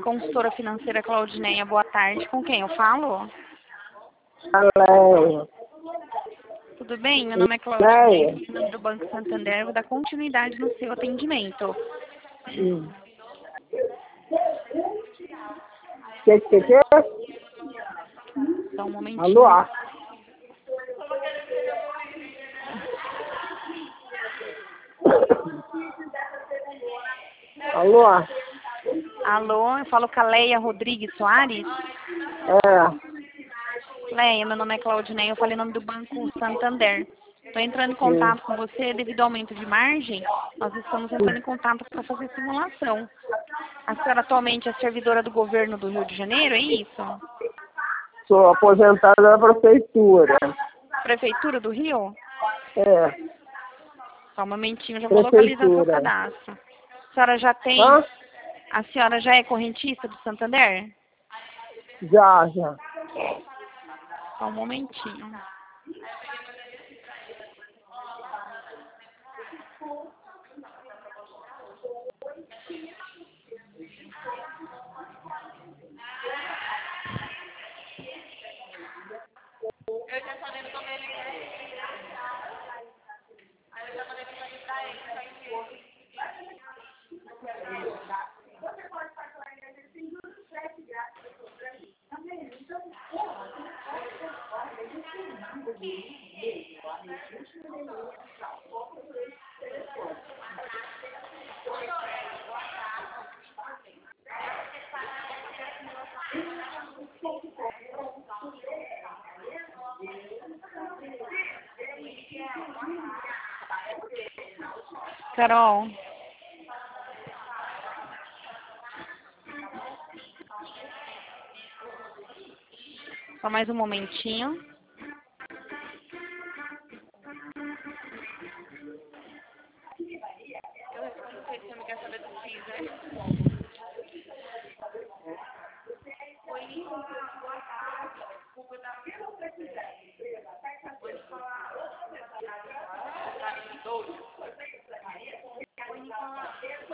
Consultora financeira Claudineia, boa tarde. Com quem eu falo? Alô. Tudo bem? Meu nome é Claudineia, em nome do Banco Santander. Vou dar continuidade no seu atendimento. Que? Só um momentinho. Alô? Alô? Alô, eu falo com a Leia Rodrigues Soares. Leia, meu nome é Claudineia, eu falei em nome do Banco Santander. Estou entrando em contato com você devido ao aumento de margem. Nós estamos entrando em contato para fazer simulação. A senhora atualmente é servidora do governo do Rio de Janeiro, é isso? Sou aposentada da prefeitura. Prefeitura do Rio? Só um momentinho, já vou localizar seu Prefeitura. cadastro. A senhora já tem... Hã? A senhora já é correntista do Santander? Já. Só um momentinho. Carol. Só mais um momentinho. Eu respondo você que você não quer saber do FIIs, né? Oi, boa tarde.